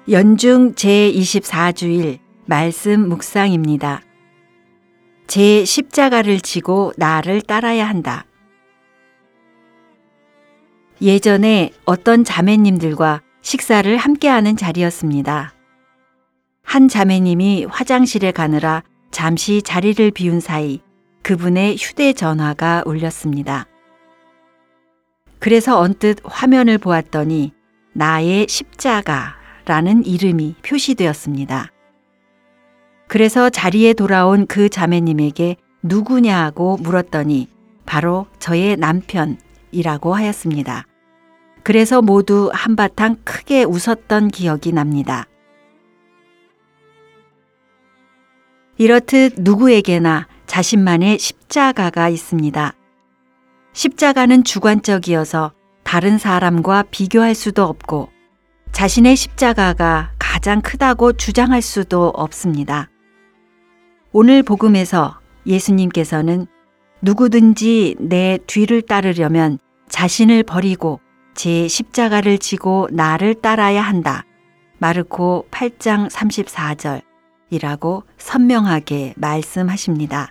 연중 제24주일 말씀 묵상입니다. 제 십자가를 지고 나를 따라야 한다. 예전에 어떤 자매님들과 식사를 함께하는 자리였습니다. 한 자매님이 화장실에 가느라 잠시 자리를 비운 사이 그분의 휴대전화가 울렸습니다. 그래서 언뜻 화면을 보았더니 나의 십자가라는 이름이 표시되었습니다. 그래서 자리에 돌아온 그 자매님에게 누구냐고 물었더니 바로 저의 남편이라고 하였습니다. 그래서 모두 한바탕 크게 웃었던 기억이 납니다. 이렇듯 누구에게나 자신만의 십자가가 있습니다. 십자가는 주관적이어서 다른 사람과 비교할 수도 없고 자신의 십자가가 가장 크다고 주장할 수도 없습니다. 오늘 복음에서 예수님께서는 누구든지 내 뒤를 따르려면 자신을 버리고 제 십자가를 지고 나를 따라야 한다. 마르코 8장 34절이라고 선명하게 말씀하십니다.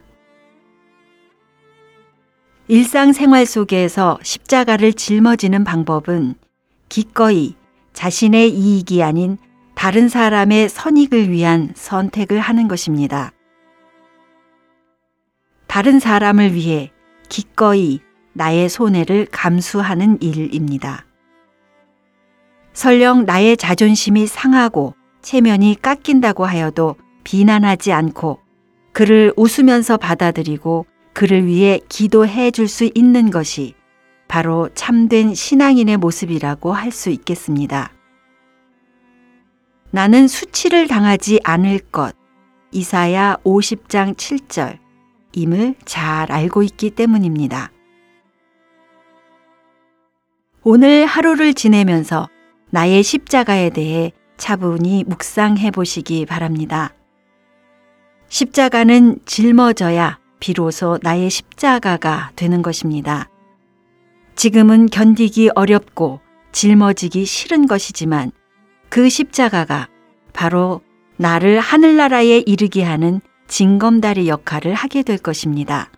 일상생활 속에서 십자가를 짊어지는 방법은 기꺼이 자신의 이익이 아닌 다른 사람의 선익을 위한 선택을 하는 것입니다. 다른 사람을 위해 기꺼이 나의 손해를 감수하는 일입니다. 설령 나의 자존심이 상하고 체면이 깎인다고 하여도 비난하지 않고 그를 웃으면서 받아들이고 그를 위해 기도해 줄 수 있는 것이 바로 참된 신앙인의 모습이라고 할 수 있겠습니다. 나는 수치를 당하지 않을 것, 이사야 50장 7절 임을 잘 알고 있기 때문입니다. 오늘 하루를 지내면서 나의 십자가에 대해 차분히 묵상해 보시기 바랍니다. 십자가는 짊어져야 비로소 나의 십자가가 되는 것입니다. 지금은 견디기 어렵고 짊어지기 싫은 것이지만 그 십자가가 바로 나를 하늘나라에 이르게 하는 징검다리 역할을 하게 될 것입니다.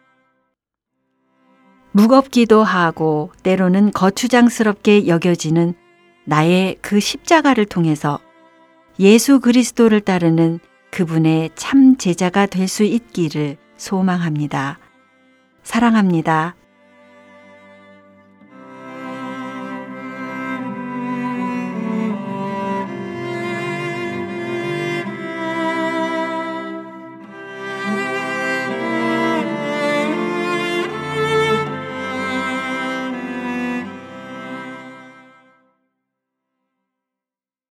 무겁기도 하고 때로는 거추장스럽게 여겨지는 나의 그 십자가를 통해서 예수 그리스도를 따르는 그분의 참 제자가 될 수 있기를 소망합니다. 사랑합니다.